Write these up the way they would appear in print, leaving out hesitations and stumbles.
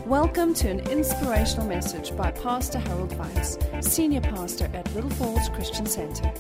Welcome to an inspirational message by Pastor Harold Weiss, Senior Pastor at Little Falls Christian Center.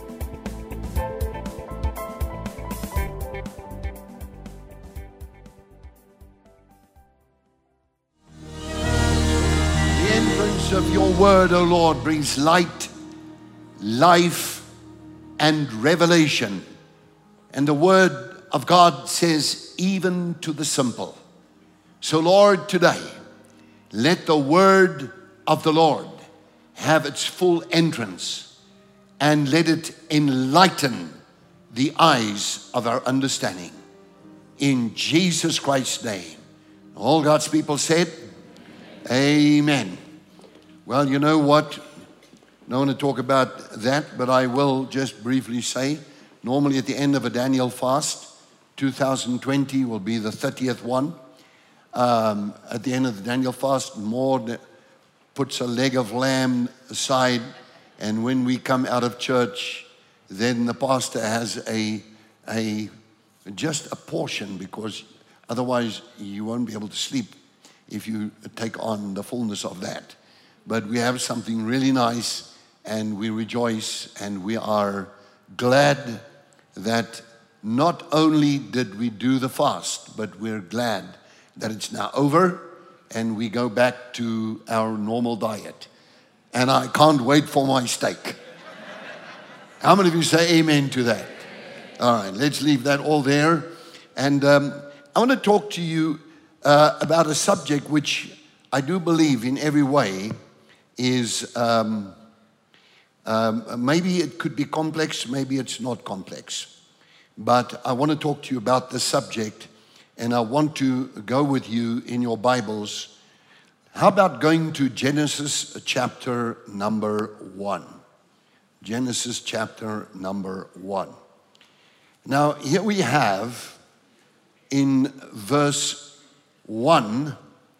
The entrance of your word, O Lord, brings light, life, and revelation. And the word of God says, even to the simple. So, Lord, today, let the word of the Lord have its full entrance and let it enlighten the eyes of our understanding. In Jesus Christ's name. All God's people said, Amen. Well, you know what? I don't want to talk about that, but I will just briefly say, normally at the end of a Daniel fast, 2020 will be the 30th one. At the end of the Daniel fast, Maud puts a leg of lamb aside, and when we come out of church, then the pastor has just a portion, because otherwise you won't be able to sleep if you take on the fullness of that. But we have something really nice, and we rejoice, and we are glad that not only did we do the fast, but we're glad that it's now over and we go back to our normal diet. And I can't wait for my steak. How many of you say amen to that? All right, let's leave that all there. And I want to talk to you about a subject which I do believe in every way is, maybe it could be complex, maybe it's not complex. But I want to talk to you about the subject. And I want to go with you in your Bibles. How about going to Genesis chapter number 1? Genesis chapter number 1. Now, here we have in verse 1,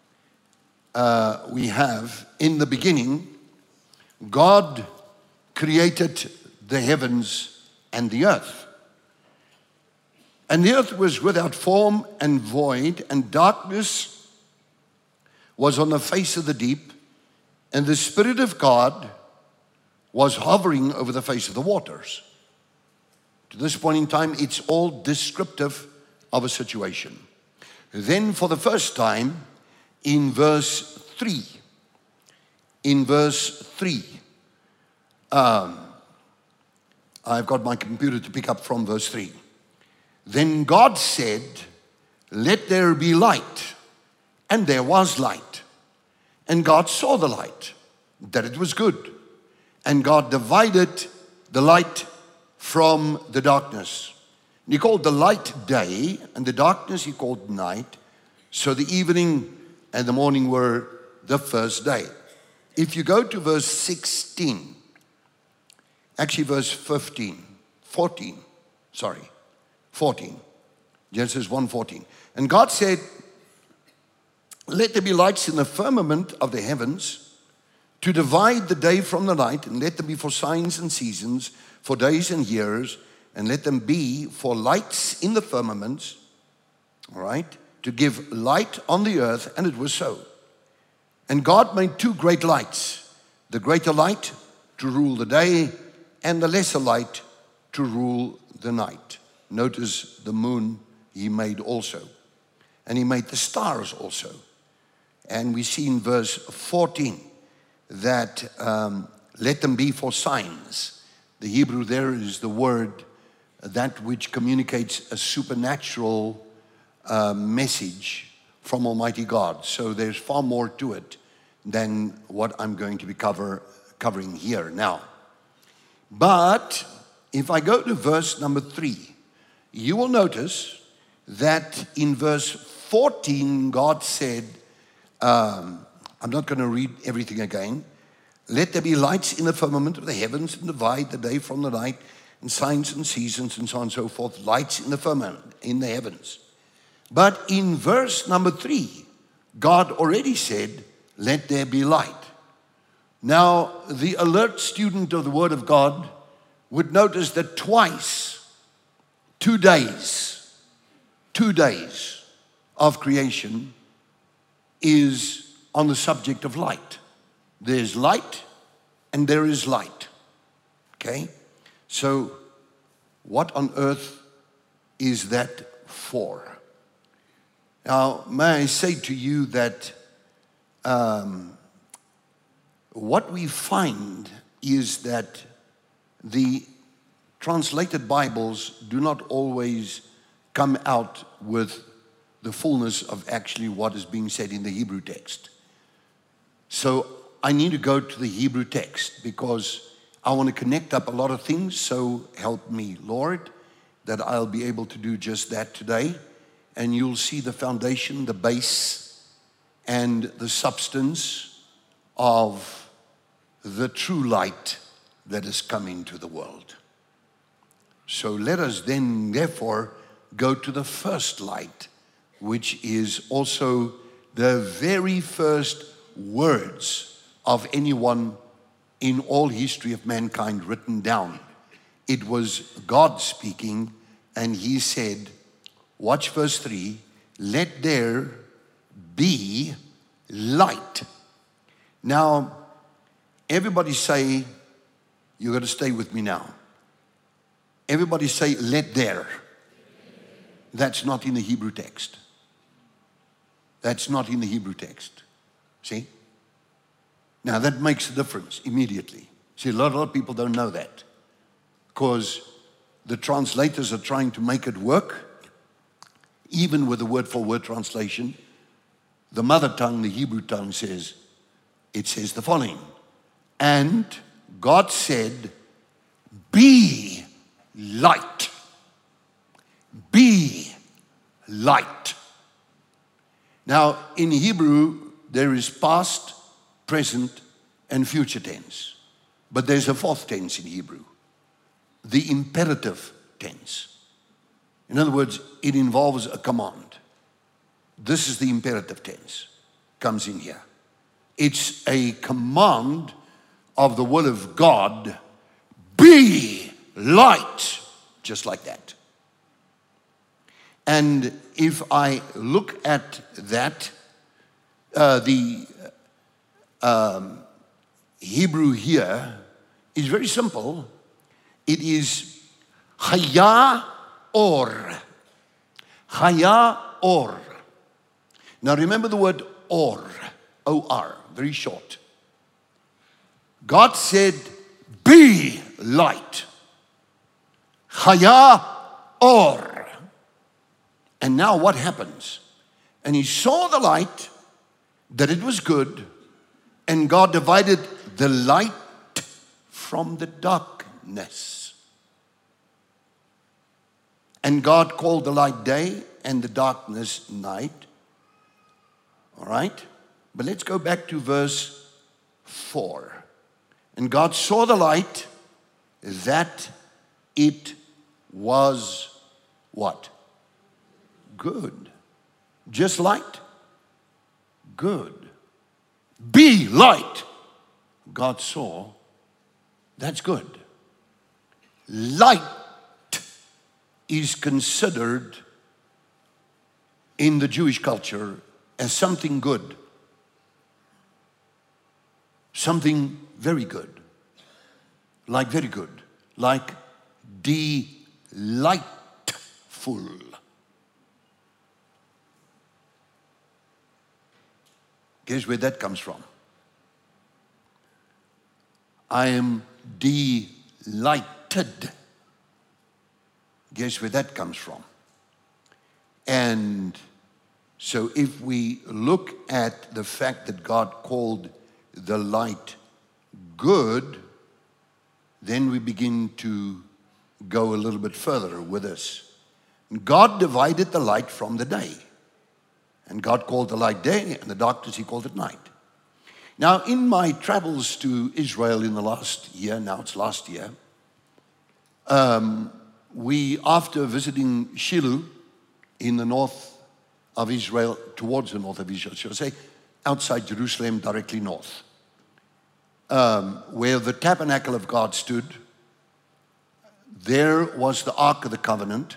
we have, in the beginning, God created the heavens and the earth. And the earth was without form and void, and darkness was on the face of the deep, and the Spirit of God was hovering over the face of the waters. To this point in time, it's all descriptive of a situation. Then for the first time, in verse 3, I've got my computer to pick up from verse 3. Then God said, let there be light. And there was light. And God saw the light, that it was good. And God divided the light from the darkness. And he called the light day, and the darkness he called night. So the evening and the morning were the first day. If you go to verse 16, actually verse 14, Genesis 1:14. And God said, let there be lights in the firmament of the heavens to divide the day from the night, and let them be for signs and seasons, for days and years, and let them be for lights in the firmaments, all right, to give light on the earth, and it was so. And God made two great lights, the greater light to rule the day, and the lesser light to rule the night. Notice the moon he made also. And he made the stars also. And we see in verse 14 that let them be for signs. The Hebrew there is the word that which communicates a supernatural message from Almighty God. So there's far more to it than what I'm going to be covering here now. But if I go to verse number 3, you will notice that in verse 14, God said, I'm not going to read everything again. Let there be lights in the firmament of the heavens and divide the day from the night, and signs and seasons and so on and so forth. Lights in the firmament, in the heavens. But in verse number 3, God already said, let there be light. Now, the alert student of the Word of God would notice that twice, 2 days of creation is on the subject of light. There's light and there is light. Okay? So, what on earth is that for? Now, may I say to you that what we find is that the translated Bibles do not always come out with the fullness of actually what is being said in the Hebrew text. So I need to go to the Hebrew text because I want to connect up a lot of things. So help me, Lord, that I'll be able to do just that today. And you'll see the foundation, the base, and the substance of the true light that is coming to the world. So let us then, therefore, go to the first light, which is also the very first words of anyone in all history of mankind written down. It was God speaking, and he said, watch verse 3, let there be light. Now, everybody say, you got to stay with me now. Everybody say, let there. That's not in the Hebrew text. That's not in the Hebrew text. See? Now that makes a difference immediately. See, a lot of people don't know that because the translators are trying to make it work, even with the word-for-word translation. The mother tongue, the Hebrew tongue says the following. And God said, be light. Be light. Now, in Hebrew, there is past, present, and future tense. But there's a fourth tense in Hebrew, the imperative tense. In other words, it involves a command. This is the imperative tense, comes in here. It's a command of the will of God, be light, just like that. And if I look at that, the Hebrew here is very simple. It is Haya Or. Haya Or. Now remember the word Or, O-R, very short. God said, be light. Haya Or. And now what happens? And he saw the light, that it was good, and God divided the light from the darkness. And God called the light day and the darkness night. All right? But let's go back to verse 4. And God saw the light, that it was what? Good. Just light? Good. Be light. God saw, that's good. Light is considered in the Jewish culture as something good. Something very good. Like very good. Like delightful. Guess where that comes from? I am delighted. Guess where that comes from? And so if we look at the fact that God called the light good, then we begin to go a little bit further with this. God divided the light from the day. And God called the light day, and the darkness he called it night. Now, in my travels to Israel in the last year, now it's last year, we, after visiting Shiloh in the north of Israel, towards the north of Israel, shall I say, outside Jerusalem, directly north, where the tabernacle of God stood, there was the Ark of the Covenant,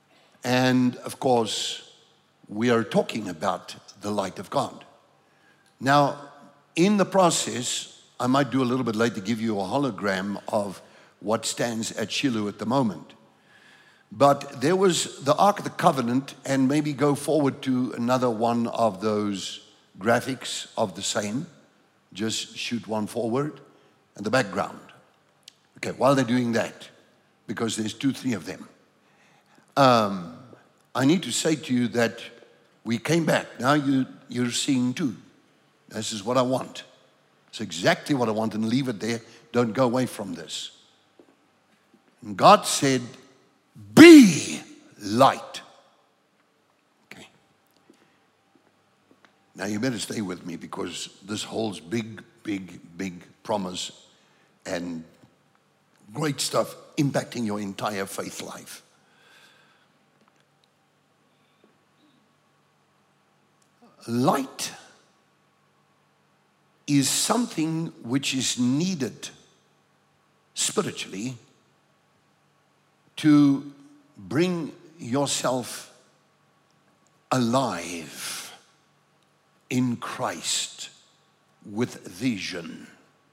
and of course, we are talking about the light of God. Now, in the process, I might do a little bit later, give you a hologram of what stands at Shiloh at the moment. But there was the Ark of the Covenant, and maybe go forward to another one of those graphics of the same. Just shoot one forward, and the background. Okay, while they're doing that, because there's 2, 3 of them, I need to say to you that we came back. Now you're seeing 2. This is what I want. It's exactly what I want, and leave it there. Don't go away from this. And God said, be light. Okay. Now you better stay with me, because this holds big, big, big promise and great stuff impacting your entire faith life. Light is something which is needed spiritually to bring yourself alive in Christ with vision.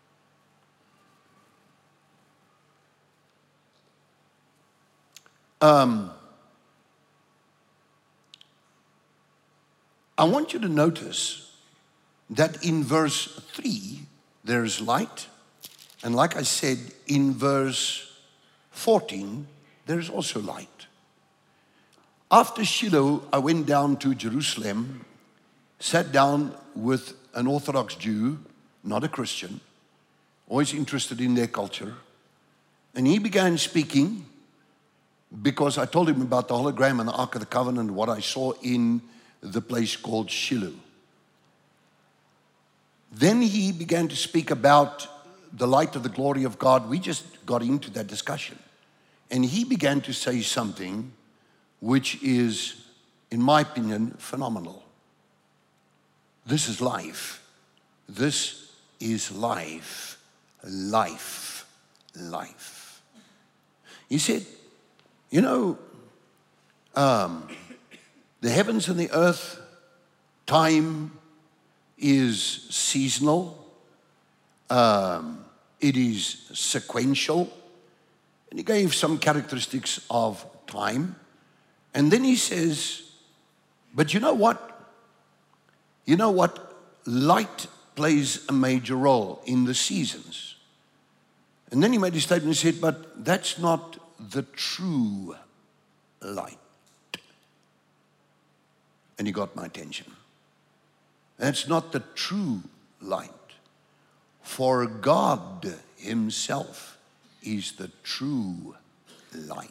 I want you to notice that in verse 3, there's light. And like I said, in verse 14, there's also light. After Shiloh, I went down to Jerusalem, sat down with an Orthodox Jew, not a Christian, always interested in their culture. And he began speaking, because I told him about the hologram and the Ark of the Covenant, what I saw in the place called Shiloh. Then he began to speak about the light of the glory of God. We just got into that discussion. And he began to say something which is, in my opinion, phenomenal. This is life. This is life. Life. Life. He said, you know, the heavens and the earth, time is seasonal. It is sequential. And he gave some characteristics of time. And then he says, but you know what? You know what? Light plays a major role in the seasons. And then he made a statement and said, but that's not the true light. And he got my attention. That's not the true light. For God himself is the true light.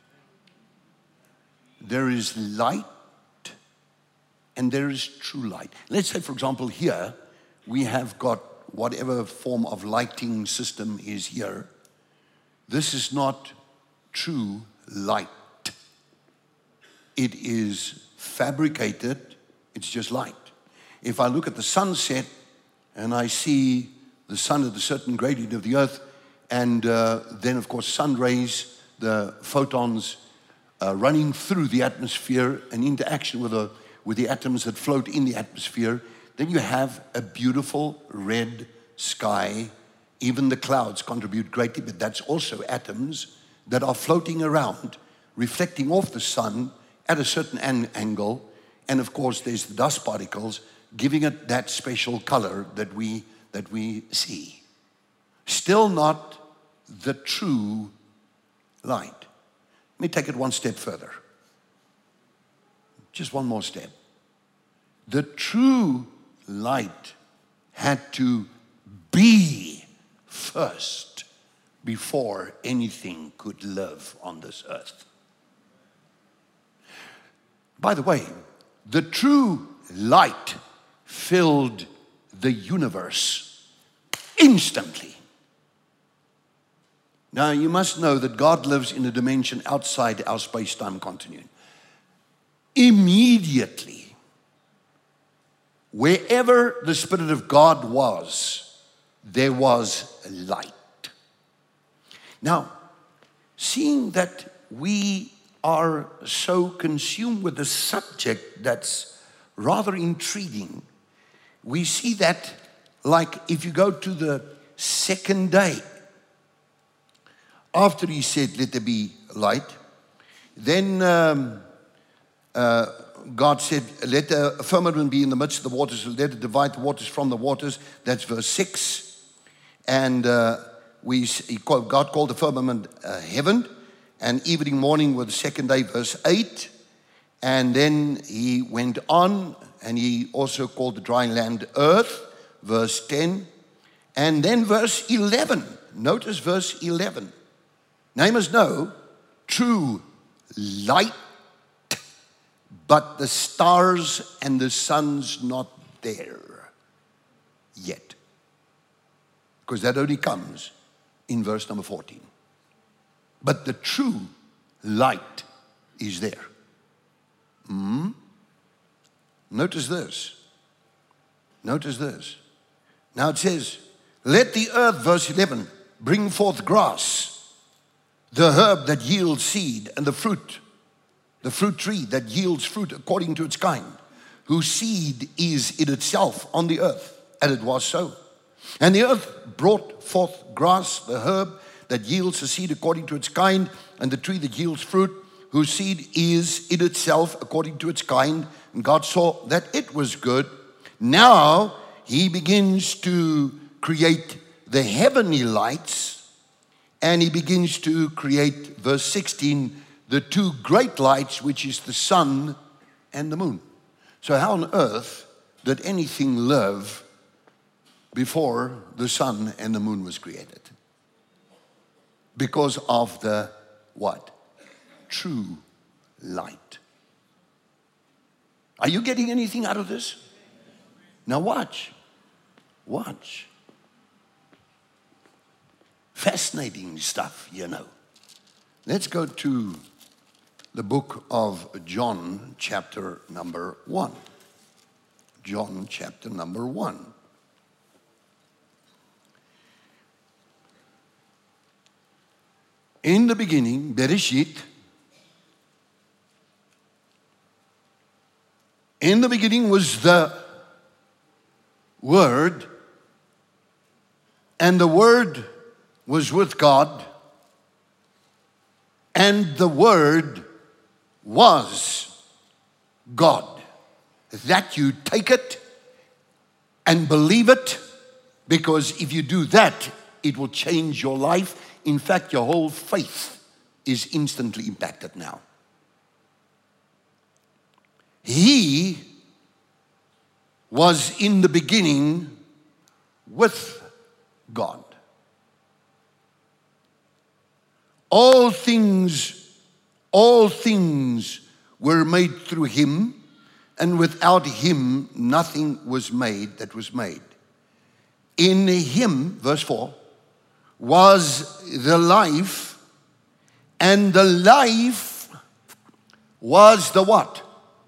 There is light and there is true light. Let's say, for example, here we have got whatever form of lighting system is here. This is not true light. It is fabricated. It's just light. If I look at the sunset and I see the sun at a certain gradient of the earth, and then of course sun rays, the photons running through the atmosphere and interaction with the atoms that float in the atmosphere, then you have a beautiful red sky. Even the clouds contribute greatly, but that's also atoms that are floating around, reflecting off the sun at a certain angle. And of course, there's the dust particles giving it that special color that we see. Still not the true light. Let me take it one step further. Just one more step. The true light had to be first before anything could live on this earth. By the way, the true light filled the universe instantly. Now, you must know that God lives in a dimension outside our space-time continuum. Immediately, wherever the Spirit of God was, there was light. Now, seeing that we are so consumed with a subject that's rather intriguing, we see that like if you go to the second day, after he said, let there be light, then God said, let the firmament be in the midst of the waters, let it divide the waters from the waters. That's verse 6. And God called the firmament heaven, and evening, morning were the second day, verse 8. And then he went on, and he also called the dry land earth, verse 10. And then verse 11. Notice verse 11. Now you must know, true light, but the stars and the sun's not there yet. Because that only comes in verse number 14. But the true light is there. Notice this. Notice this. Now it says, let the earth, verse 11, bring forth grass, the herb that yields seed, and the fruit tree that yields fruit according to its kind, whose seed is in itself on the earth. And it was so. And the earth brought forth grass, the herb that yields a seed according to its kind, and the tree that yields fruit, whose seed is in itself according to its kind. And God saw that it was good. Now he begins to create the heavenly lights, and he begins to create, verse 16, the two great lights, which is the sun and the moon. So how on earth did anything live before the sun and the moon was created? Because of the what? True light. Are you getting anything out of this? Now watch. Watch. Fascinating stuff, you know. Let's go to the book of John, chapter number 1. John, chapter number 1. In the beginning, Bereshit, in the beginning was the Word, and the Word was with God, and the Word was God. That you take it and believe it, because if you do that, it will change your life. In fact, your whole faith is instantly impacted now. He was in the beginning with God. All things were made through him, and without him nothing was made that was made. In him, verse 4, was the life, and the life was the what?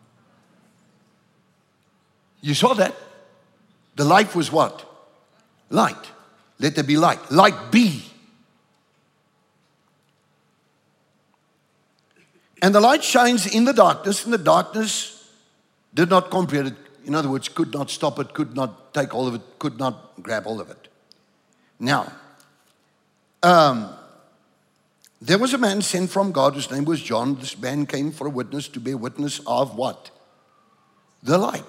You saw that? The life was what? Light. Let there be light. Light be. And the light shines in the darkness, and the darkness did not comprehend it. In other words, could not stop it, could not take hold of it, could not grab hold of it. Now, there was a man sent from God whose name was John. This man came for a witness, to bear witness of what? The light.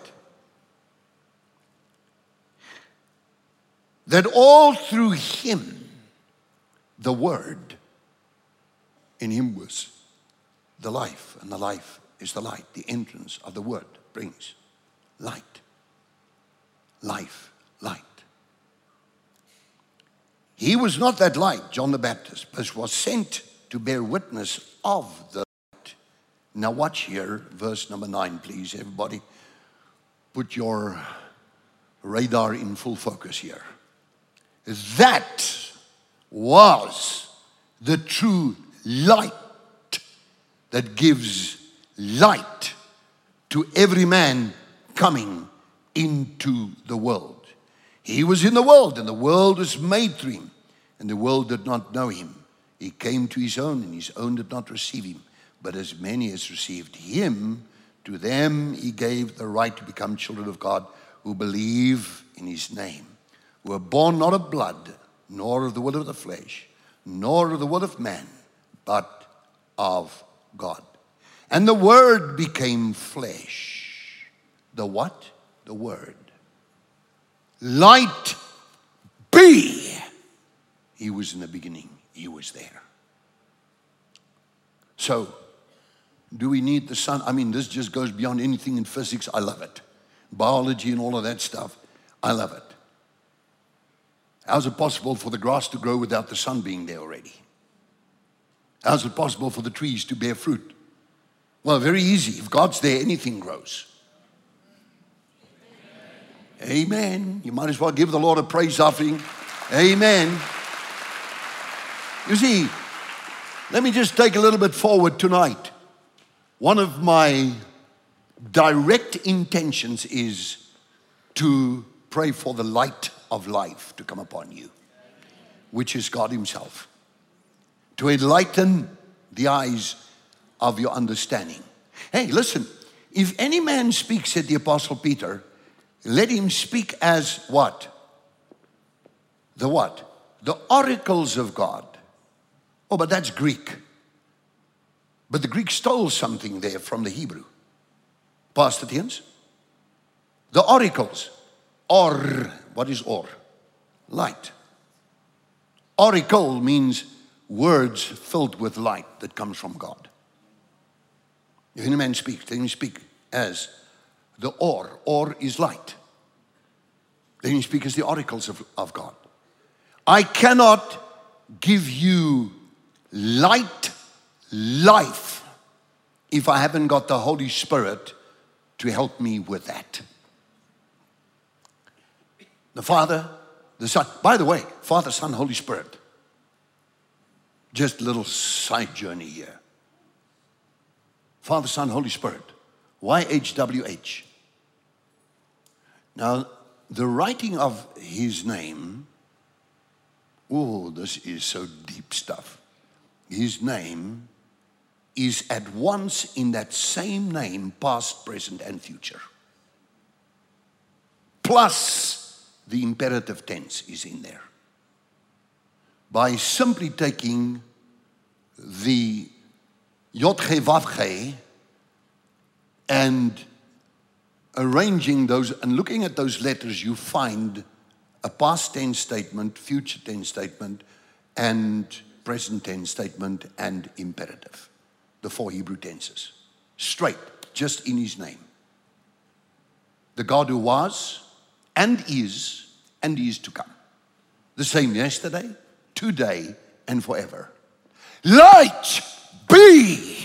That all through him, the Word, in him was the life, and the life is the light. The entrance of the Word brings light. Life, light. He was not that light, John the Baptist, but was sent to bear witness of the light. Now watch here, verse number 9, please. Everybody, put your radar in full focus here. That was the true light that gives light to every man coming into the world. He was in the world, and the world was made through him, and the world did not know him. He came to his own, and his own did not receive him. But as many as received him, to them he gave the right to become children of God, who believe in his name, who are born not of blood, nor of the will of the flesh, nor of the will of man, but of God. And the Word became flesh. The what? The Word. Light be. He was in the beginning. He was there. So, do we need the sun? I mean, this just goes beyond anything in physics. I love it. Biology and all of that stuff. I love it. How's it possible for the grass to grow without the sun being there already? How's it possible for the trees to bear fruit? Well, very easy. If God's there, anything grows. Amen. You might as well give the Lord a praise offering. Amen. You see, let me just take a little bit forward tonight. One of my direct intentions is to pray for the light of life to come upon you, which is God himself, to enlighten the eyes of your understanding. Hey, listen, if any man speaks, said the Apostle Peter, let him speak as what? The what? The oracles of God. Oh, but that's Greek. But the Greek stole something there from the Hebrew. Pastor Tiens? The oracles. Or, what is or? Light. Oracle means words filled with light that comes from God. If any man speaks, then you speak as the or is light. Then you speak as the oracles of God. I cannot give you light, life, if I haven't got the Holy Spirit to help me with that. The Father, the Son. By the way, Father, Son, Holy Spirit. Just a little side journey here. Father, Son, Holy Spirit. YHWH. Now, the writing of his name, oh, this is so deep stuff. His name is at once in that same name, past, present, and future. Plus, the imperative tense is in there. By simply taking the Yod-He, Vav-He and arranging those and looking at those letters, you find a past tense statement, future tense statement, and present tense statement, and imperative. The 4 Hebrew tenses. Straight, just in his name. The God who was, and is to come. The same yesterday, today, and forever. Light be!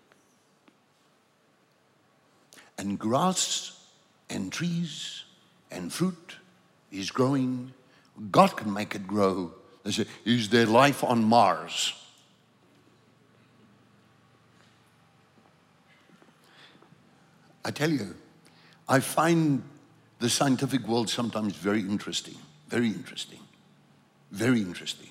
And grass and trees and fruit is growing. God can make it grow. They say, is there life on Mars? I tell you, I find the scientific world sometimes very interesting. Very interesting. Very interesting.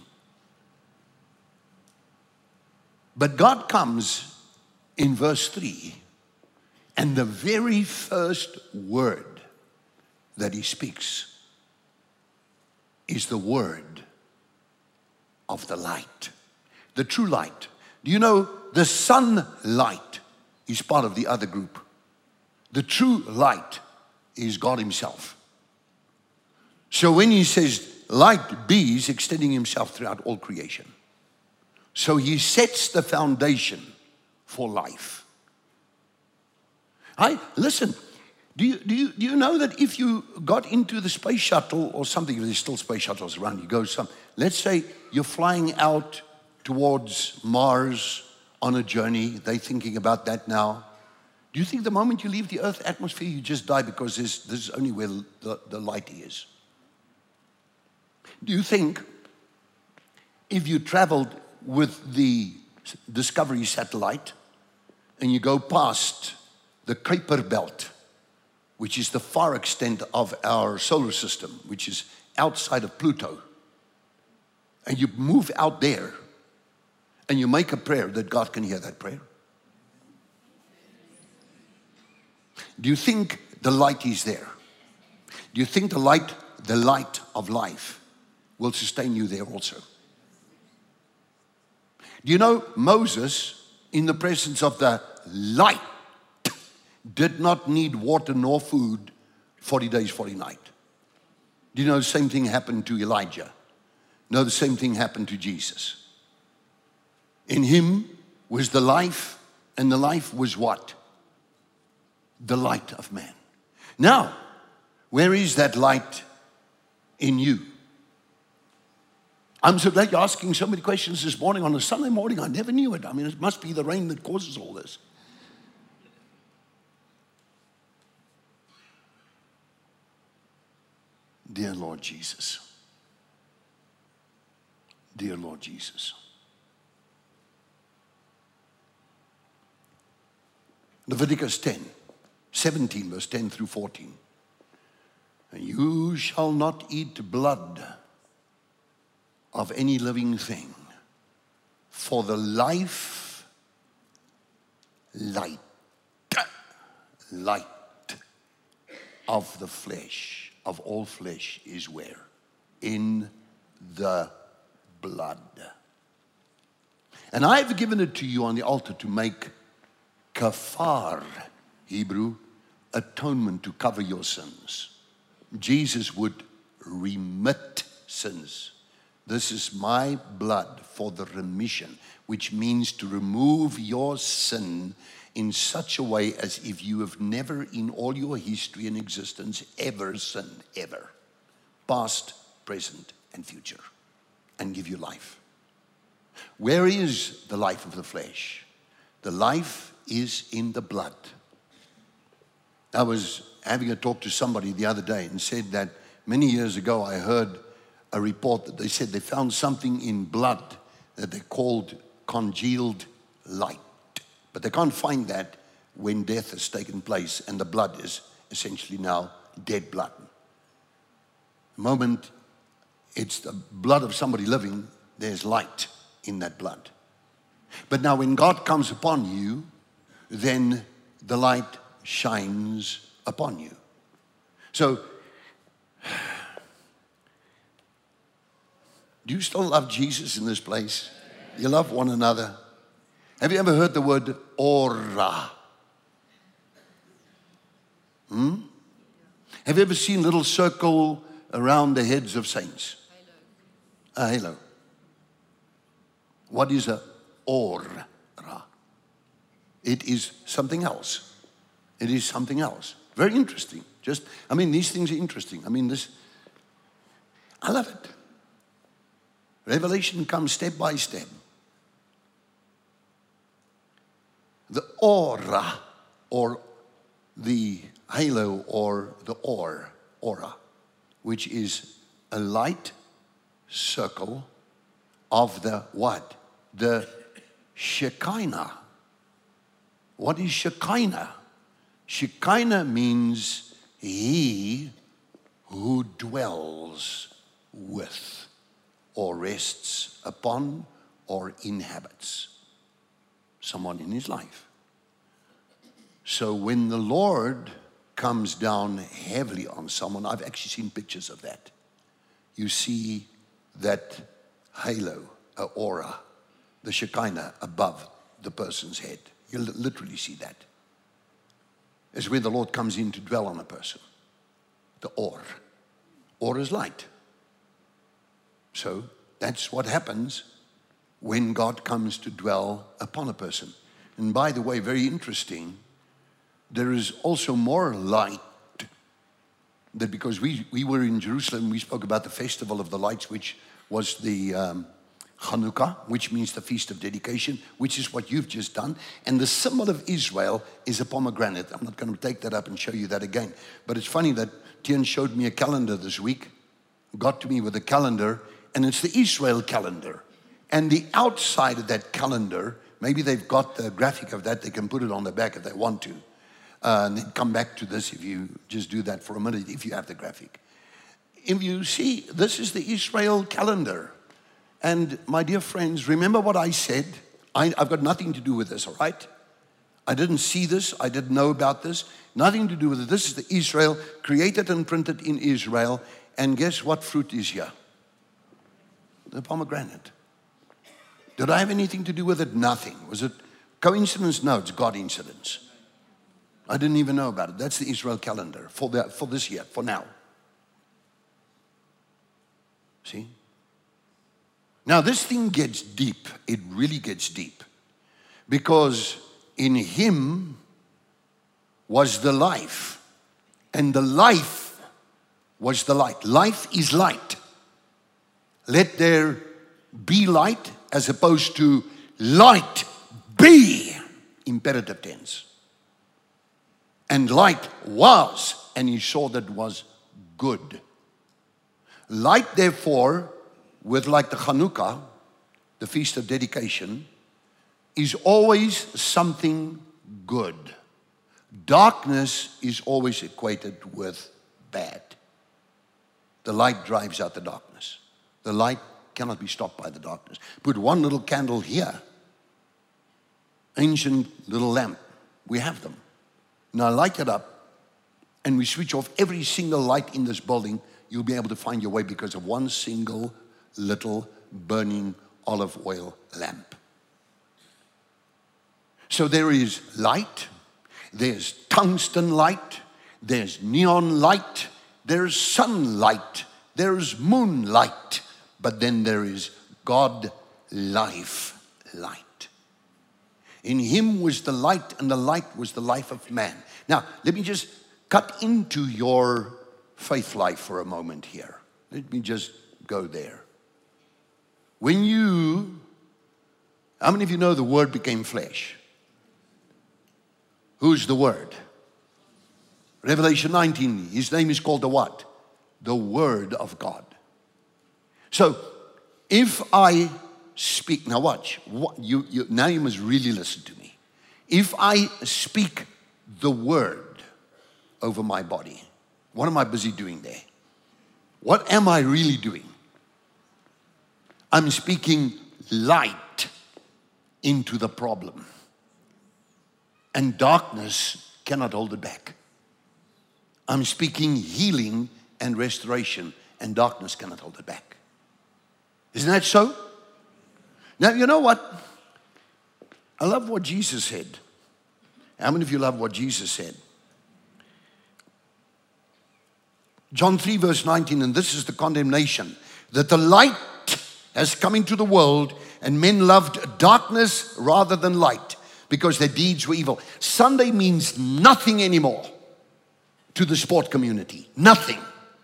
But God comes in verse 3, and the very first word that he speaks is the word of the light, the true light. Do you know the sunlight is part of the other group? The true light is God himself. So when he says light be, he's extending himself throughout all creation. So he sets the foundation for life. Listen, do you know that if you got into the space shuttle or something, there's still space shuttles around, you go let's say you're flying out towards Mars on a journey, they're thinking about that now. Do you think the moment you leave the Earth atmosphere, you just die because this is only where the light is? Do you think if you traveled with the Discovery satellite and you go past the Kuiper Belt, which is the far extent of our solar system, which is outside of Pluto, and you move out there and you make a prayer, that God can hear that prayer? Do you think the light is there? Do you think the light of life will sustain you there also? Do you know Moses, in the presence of the light, did not need water nor food 40 days, 40 nights? Do you know the same thing happened to Elijah? No, the same thing happened to Jesus. In him was the life, and the life was what? The light of man. Now, where is that light in you? I'm so glad you're asking so many questions this morning on a Sunday morning. I never knew it. I mean, it must be the rain that causes all this. Dear Lord Jesus. Dear Lord Jesus. Leviticus 17, verse 10 through 14. And you shall not eat blood of any living thing, for the light of the flesh, of all flesh, is where? In the blood. And I have given it to you on the altar to make kafar, Hebrew, atonement, to cover your sins. Jesus would remit sins. This is my blood for the remission, which means to remove your sin in such a way as if you have never in all your history and existence ever sinned, ever. Past, present, and future. And give you life. Where is the life of the flesh? The life is in the blood. I was having a talk to somebody the other day and said that many years ago I heard a report that they said they found something in blood that they called congealed light. But they can't find that when death has taken place and the blood is essentially now dead blood. The moment it's the blood of somebody living, there's light in that blood. But now when God comes upon you, then the light shines upon you. So, do you still love Jesus in this place? You love one another? Have you ever heard the word aura? Have you ever seen a little circle around the heads of saints? A halo. What is a aura? It is something else. It is something else. Very interesting. These things are interesting. I love it. Revelation comes step by step. The aura, or the halo, or the aura, which is a light circle of the what? The Shekinah. What is Shekinah? Shekinah means he who dwells with, or rests upon, or inhabits someone in his life. So when the Lord comes down heavily on someone, I've actually seen pictures of that. You see that halo, aura, the Shekinah above the person's head. You literally see that. It's where the Lord comes in to dwell on a person. The aura. Aura is light. So that's what happens when God comes to dwell upon a person. And by the way, very interesting, there is also more light, that because we were in Jerusalem, we spoke about the festival of the lights, which was the Hanukkah, which means the Feast of Dedication, which is what you've just done. And the symbol of Israel is a pomegranate. I'm not going to take that up and show you that again. But it's funny that Tien showed me a calendar this week, got to me with a calendar, and it's the Israel calendar. And the outside of that calendar, maybe they've got the graphic of that, they can put it on the back if they want to. And then come back to this if you just do that for a minute, if you have the graphic. If you see, this is the Israel calendar. And my dear friends, remember what I said? I've got nothing to do with this, all right? I didn't see this. I didn't know about this. Nothing to do with it. This is the Israel, created and printed in Israel. And guess what fruit is here? The pomegranate. Did I have anything to do with it? Nothing. Was it coincidence? No, it's God incidence. I didn't even know about it. That's the Israel calendar for this year, for now. See? Now this thing gets deep. It really gets deep. Because in him was the life. And the life was the light. Life is light. Let there be light, as opposed to light be, imperative tense. And light was, and he saw that was good. Light, therefore, with like the Hanukkah, the Feast of Dedication, is always something good. Darkness is always equated with bad. The light drives out the darkness. The light cannot be stopped by the darkness. Put one little candle here, ancient little lamp. We have them. Now light it up, and we switch off every single light in this building. You'll be able to find your way because of one single little burning olive oil lamp. So there is light, there's tungsten light, there's neon light, there's sunlight, there's moonlight, but then there is God life light. In him was the light, and the light was the life of man. Now, let me just cut into your faith life for a moment here. Let me just go there. When how many of you know the Word became flesh? Who's the Word? Revelation 19, his name is called the what? The Word of God. So, if I speak, now watch, now you must really listen to me. If I speak the Word over my body, what am I busy doing there? What am I really doing? I'm speaking light into the problem. And darkness cannot hold it back. I'm speaking healing and restoration, and darkness cannot hold it back. Isn't that so? Now, you know what? I love what Jesus said. How many of you love what Jesus said? John 3 verse 19, and this is the condemnation, that the light has come into the world, and men loved darkness rather than light, because their deeds were evil. Sunday means nothing anymore to the sport community. Nothing.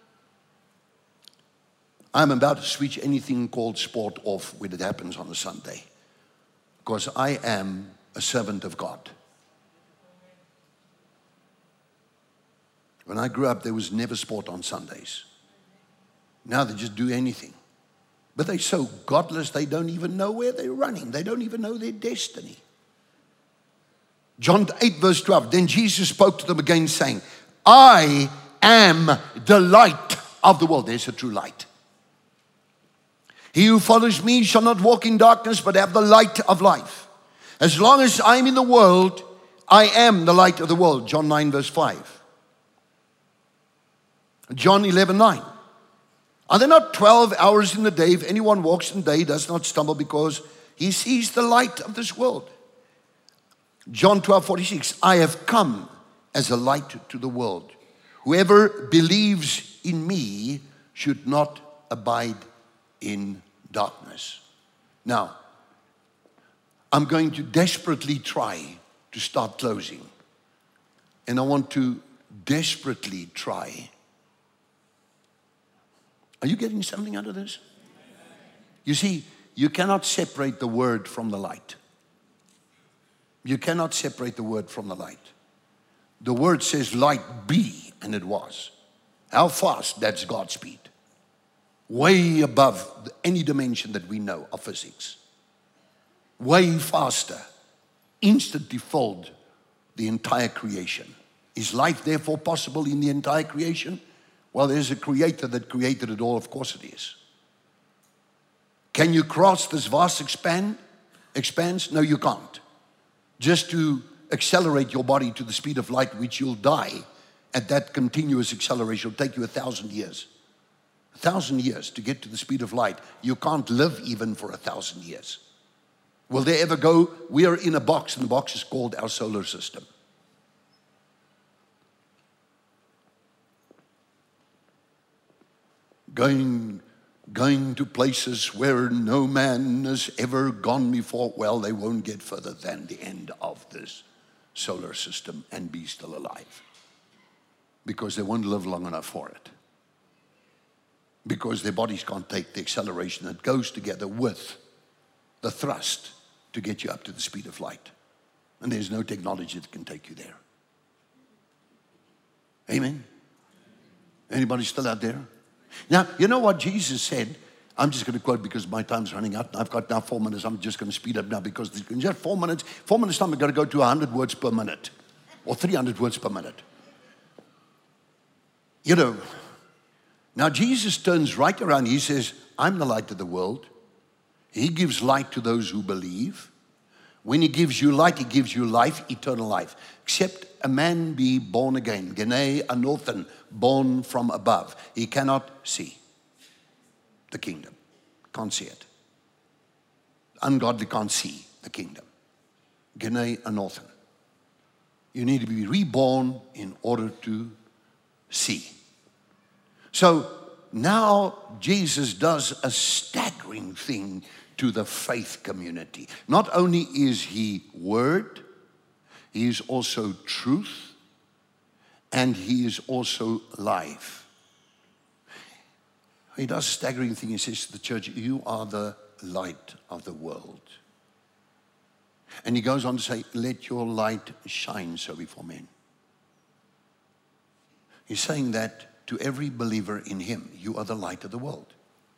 I'm about to switch anything called sport off when it happens on a Sunday, because I am a servant of God. When I grew up, there was never sport on Sundays. Now they just do anything. But they're so godless, they don't even know where they're running. They don't even know their destiny. John 8 verse 12, then Jesus spoke to them again saying, I am the light of the world. There's a true light. He who follows me shall not walk in darkness, but have the light of life. As long as I'm in the world, I am the light of the world. John 9 verse 5. John 11:9. Are there not 12 hours in the day? If anyone walks in the day, does not stumble because he sees the light of this world. John 12:46. I have come as a light to the world. Whoever believes in me should not abide in darkness. Now, I'm going to desperately try to start closing. And I want to desperately try. Are you getting something out of this? You see, you cannot separate the word from the light. You cannot separate the word from the light. The word says light be, and it was. How fast? That's God's speed. Way above any dimension that we know of physics. Way faster. Instantly filled the entire creation. Is life therefore possible in the entire creation? Well, there's a creator that created it all. Of course it is. Can you cross this vast expanse? No, you can't. Just to accelerate your body to the speed of light, which you'll die at that continuous acceleration. It'll take you 1,000 years. 1,000 years to get to the speed of light. You can't live even for 1,000 years. Will they ever go? We are in a box, and the box is called our solar system. Going to places where no man has ever gone before. Well, they won't get further than the end of this solar system and be still alive, because they won't live long enough for it, because their bodies can't take the acceleration that goes together with the thrust to get you up to the speed of light. And there's no technology that can take you there. Amen. Anybody still out there? Now, you know what Jesus said? I'm just going to quote because my time's running out. I've got now 4 minutes. I'm just going to speed up now because in just 4 minutes, 4 minutes time, I've got to go to 100 words per minute or 300 words per minute. You know, now Jesus turns right around. He says, I'm the light of the world. He gives light to those who believe. When he gives you light, he gives you life, eternal life. Except a man be born again. Genei anothen, born from above. He cannot see the kingdom. Can't see it. Ungodly can't see the kingdom. Genei anothen. You need to be reborn in order to see. So now Jesus does a staggering thing to the faith community. Not only is he word, he is also truth, and he is also life. He does a staggering thing. He says to the church, you are the light of the world. And he goes on to say, let your light shine so before men. He's saying that to every believer in him, you are the light of the world.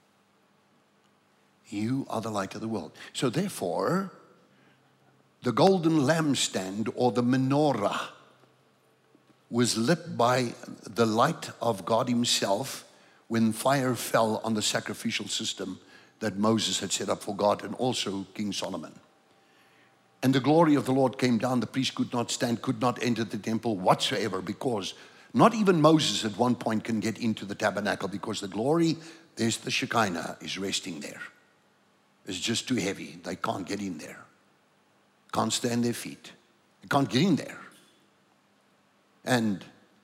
You are the light of the world. So therefore, the golden lampstand or the menorah was lit by the light of God himself when fire fell on the sacrificial system that Moses had set up for God, and also King Solomon. And the glory of the Lord came down. The priest could not stand, could not enter the temple whatsoever, because not even Moses at one point can get into the tabernacle, because the glory, there's the Shekinah, is resting there. It's just too heavy. They can't get in there. Can't stand their feet. They can't get in there. And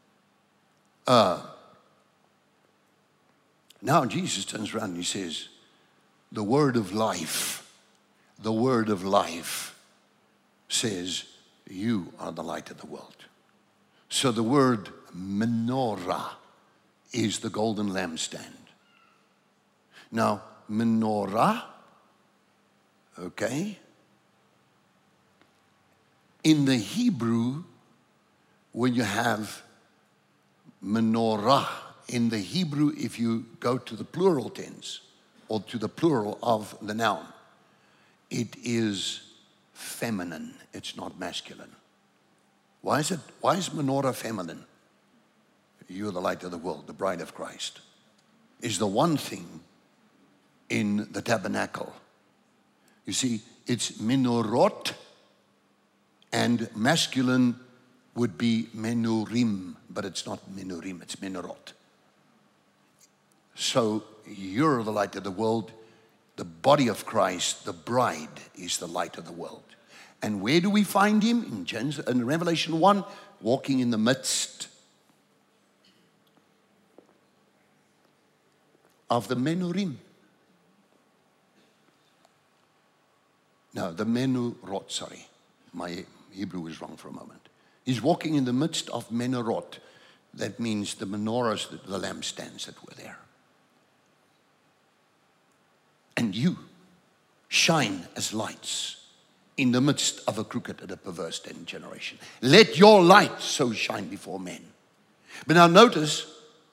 now Jesus turns around and he says, the word of life says, you are the light of the world. So the word menorah is the golden lampstand. Now, menorah, okay, in the Hebrew, when you have menorah, in the Hebrew, if you go to the plural tense, or to the plural of the noun, it is feminine. It's not masculine. Why is menorah feminine? You are the light of the world, the bride of Christ. Is the one thing in the tabernacle. You see, it's menorot, and masculine would be menurim, but it's not menurim, it's menorot. So you're the light of the world. The body of Christ, the bride, is the light of the world. And where do we find him? In Revelation 1, walking in the midst of the menurim. No, the menorot, sorry. My Hebrew is wrong for a moment. He's walking in the midst of menorot. That means the menorahs, the lampstands that were there. And you shine as lights in the midst of a crooked and a perverse generation. Let your light so shine before men. But now notice,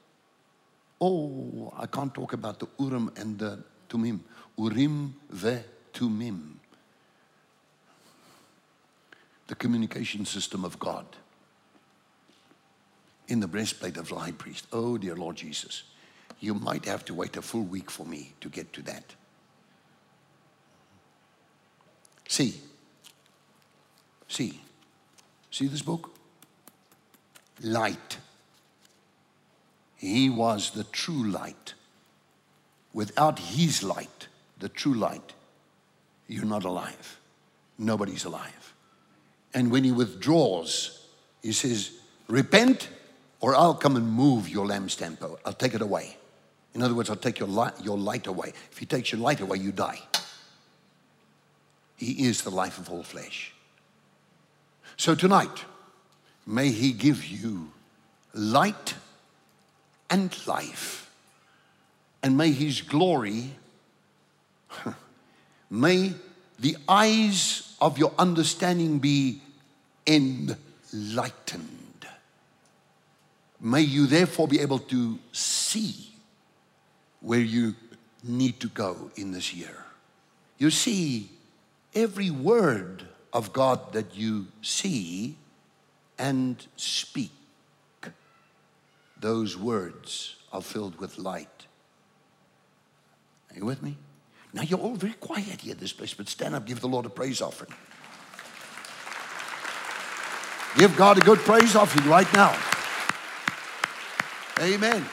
I can't talk about the Urim and the Tumim. Urim ve Tumim. The communication system of God in the breastplate of the high priest. Oh, dear Lord Jesus, you might have to wait a full week for me to get to that. See, See this book? Light. He was the true light. Without his light, the true light, you're not alive. Nobody's alive. And when he withdraws, he says, repent or I'll come and move your lampstand. I'll take it away. In other words, I'll take your light away. If he takes your light away, you die. He is the life of all flesh. So tonight, may he give you light and life. And may his glory, may the eyes of your understanding be enlightened. May you therefore be able to see where you need to go in this year. You see, every word of God that you see and speak, those words are filled with light. Are you with me? Now you're all very quiet here at this place, but stand up, give the Lord a praise offering. Give God a good praise offering right now. Amen.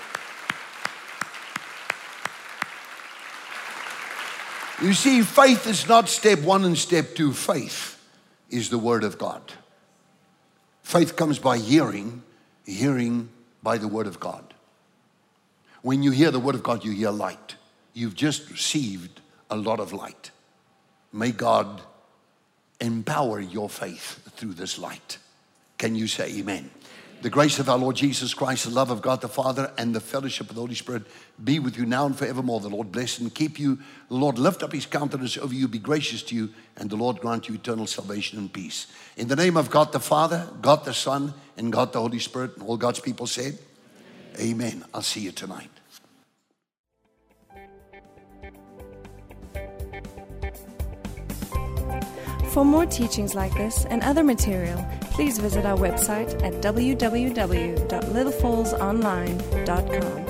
You see, faith is not step 1 and step 2. Faith is the word of God. Faith comes by hearing, hearing by the word of God. When you hear the word of God, you hear light. You've just received a lot of light. May God empower your faith through this light. Can you say amen? The grace of our Lord Jesus Christ, the love of God the Father, and the fellowship of the Holy Spirit be with you now and forevermore. The Lord bless and keep you. The Lord lift up his countenance over you, be gracious to you, and the Lord grant you eternal salvation and peace. In the name of God the Father, God the Son, and God the Holy Spirit, and all God's people said, amen. I'll see you tonight. For more teachings like this and other material, please visit our website at www.littlefallsonline.com.